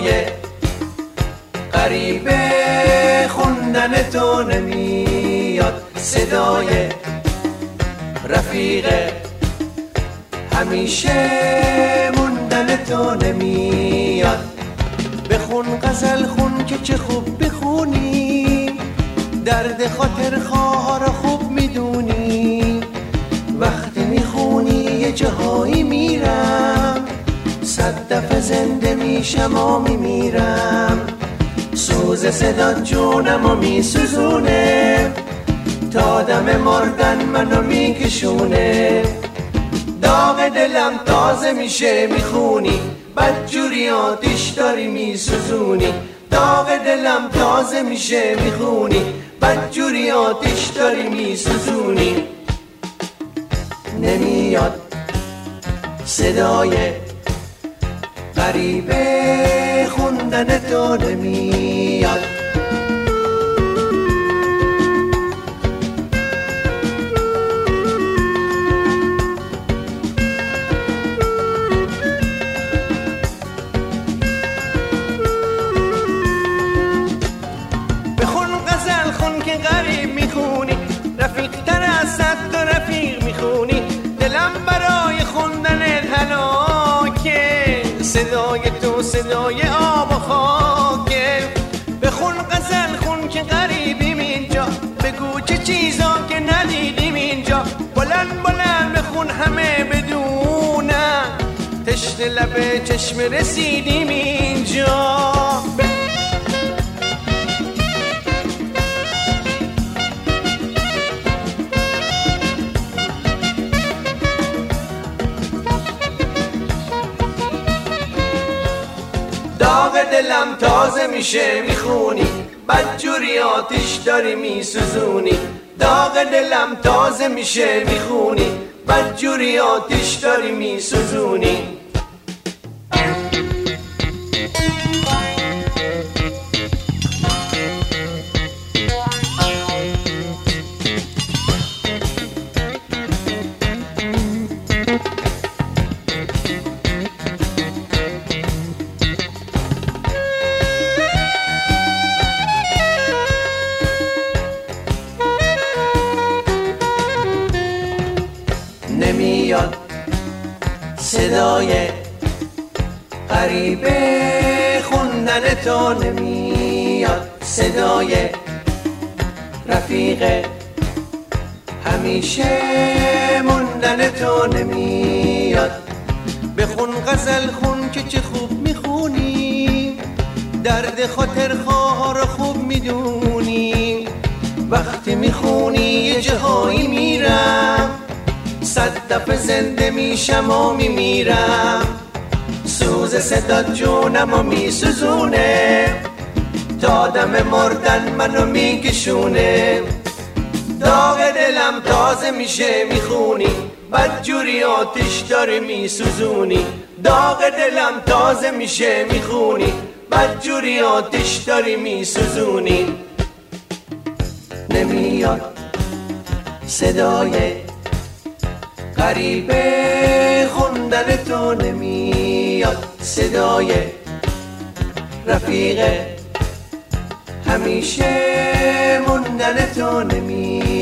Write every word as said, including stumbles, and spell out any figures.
صدای غریبه خوندن تو نمیاد، صدای رفیق همیشه موندن تو نمیاد. بخون غزل خون که چه خوب بخونی، درد خاطر خواه را خوب میدونی. وقتی میخونی یه جاهایی میرم، صد دفعه زنده میشم و میمیرم. سوز صدا جونمو میسوزونه، تا دم مردن منو میکشونه. داغ دلم تازه میشه میخونی، بدجوری آتیش داری میسوزونی. داغ دلم تازه میشه میخونی، بدجوری آتیش داری میسوزونی. نمیاد صدای غریبه خوندن تو نمیاد. بخون غزل خون که غریب میخونی، رفیق تر از صد تا رفیق میخونی. دلم برای خوندن هلاکه، صدای تو صدای آب و خاکه. بخون غزل خون که غریبیم اینجا، بگو چه چیزا که ندیدیم اینجا. بلند بلند بخون همه بدونم، تشت لب چشم رسیدیم اینجا. داغ دلم تازه میشه میخونی، بدجوری آتیش داری میسوزونی. داغ دلم تازه میشه میخونی، بدجوری آتیش داری میسوزونی. نمیاد صدای غریبه خوندن تو نمیاد، صدای رفیق همیشه موندن تو نمیاد. بخون غزل خون که چه خوب میخونی، درد خاطر خواه را خوب میدونی. وقتی میخونی یه جاهایی میرم، صد دفعه زنده میشم و میمیرم. سوز صدا جونمو میسوزونه، تا دم مردن منو میکشونه. داغ دلم تازه میشه میخونی، بدجوری آتیش داری میسوزونی. داغ دلم تازه میشه میخونی، بدجوری آتیش داری میسوزونی. نمیاد صدای غریبه خوندن تو نمیاد، صدای رفیق همیشه موندن تو نمیاد.